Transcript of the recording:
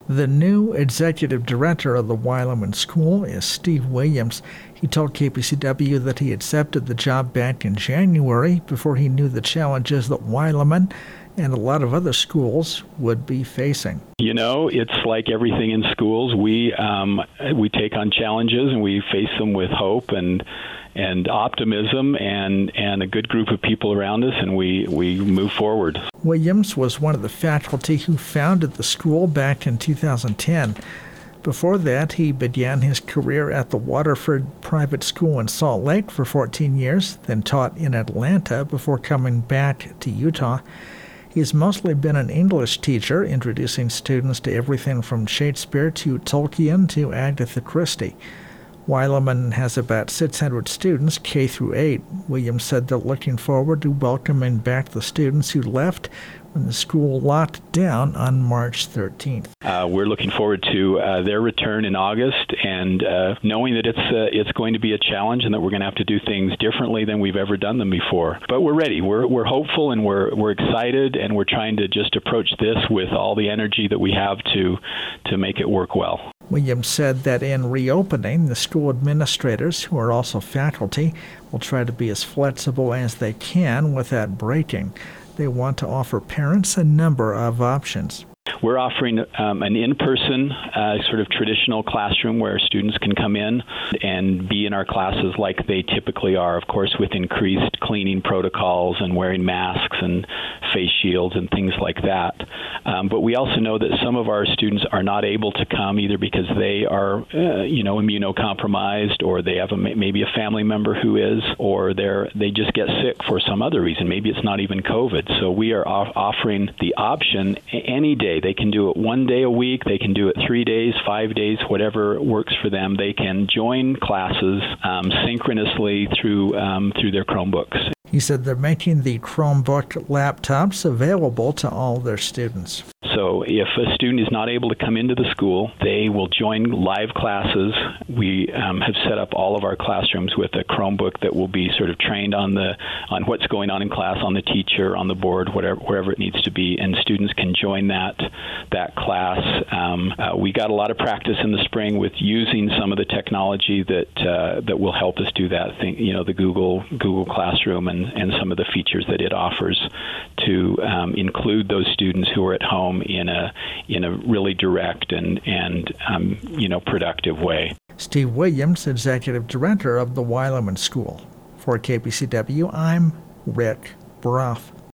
The new executive director of the Weileman School is Steve Williams. He told KPCW that he accepted the job back in January before he knew the challenges that Weileman and a lot of other schools would be facing. You know, it's like everything in schools. We take on challenges and we face them with hope and optimism and a good group of people around us, and we move forward. Williams was one of the faculty who founded the school back in 2010. Before that, he began his career at the Waterford Private School in Salt Lake for 14 years, then taught in Atlanta before coming back to Utah. He's mostly been an English teacher, introducing students to everything from Shakespeare to Tolkien to Agatha Christie. Weileman has about 600 students, K through 8. Williams said they're looking forward to welcoming back the students who left when the school locked down on March 13th. We're looking forward to their return in August, and knowing that it's going to be a challenge and that we're going to have to do things differently than we've ever done them before. But we're ready. We're hopeful, and we're excited, and we're trying to just approach this with all the energy that we have to make it work well. Williams said that in reopening, the school administrators, who are also faculty, will try to be as flexible as they can without breaking. They want to offer parents a number of options. We're offering an in-person sort of traditional classroom where students can come in and be in our classes like they typically are, of course, with increased cleaning protocols and wearing masks and face shields and things like that. But we also know that some of our students are not able to come either because they are, immunocompromised, or they have maybe a family member who is, or they just get sick for some other reason. Maybe it's not even COVID. So we are offering the option any day. They can do it 1 day a week. They can do it 3 days, 5 days, whatever works for them. They can join classes synchronously through their Chromebooks. He said they're making the Chromebook laptops available to all their students. So if a student is not able to come into the school, they will join live classes. We have set up all of our classrooms with a Chromebook that will be sort of trained on what's going on in class, on the teacher, on the board, wherever it needs to be, and students can join that class. We got a lot of practice in the spring with using some of the technology that will help us do that thing. The Google Classroom and some of the features that it offers to include those students who are at home in a really direct and productive way. Steve Williams, Executive Director of the Weileman School. For KPCW, I'm Rick Brough.